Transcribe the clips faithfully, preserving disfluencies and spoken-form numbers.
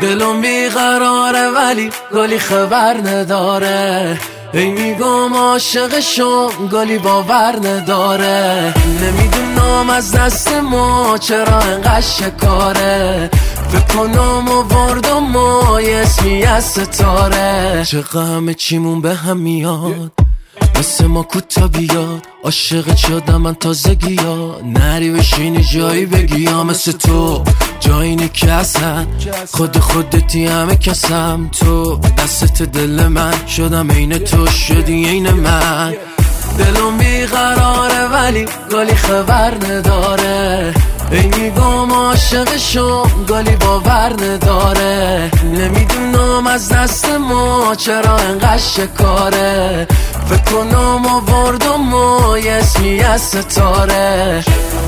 دلم بیقراره ولی گلی خبر نداره، ای میگم عاشقشم گلی باور نداره. نمیدونم از دست ما چرا انقدر شکاره، فکر کنم آوردم ما یه اسمی از ستاره. چقدر همه چیمون به هم میاد، مثل ما کوتا بیاد. عاشق شدم من تازگی ها، نری بشینی جایی بگی یا مثل تو جایی نکسن. خود خودتی همه کسم، تو دستت دل من شدم عین تو شدی عین من. دلم بیقراره ولی گلی خبر نداره، ای میگم عاشقشم گلی باور نداره. نمیدونم از دست ما چرا انقدر شکاره، فکر کنم آوردم ما یه اسمی از ستاره.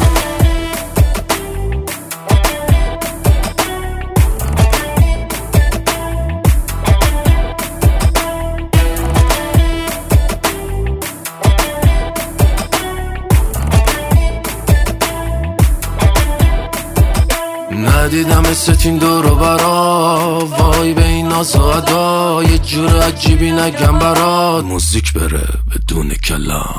ندیدم استین دورو برا، وای به این ناز و ادا، یه جور عجیبی نگم برات. موزیک بره بدون کلام.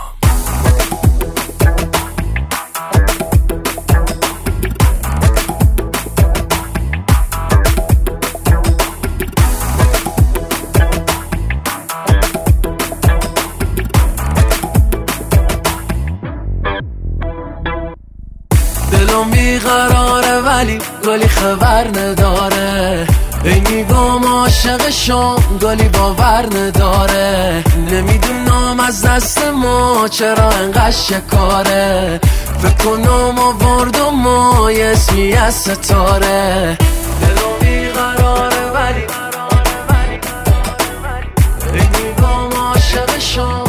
دلم بیقراره ولی گلی خبر نداره، ای میگم عاشقشم گلی باور نداره. نمیدونم از دست ما چرا انقدر شکاره، فکر کنم آوردم ما یه اسمی از ستاره. دلم بیقراره ولی ای میگم عاشقشم،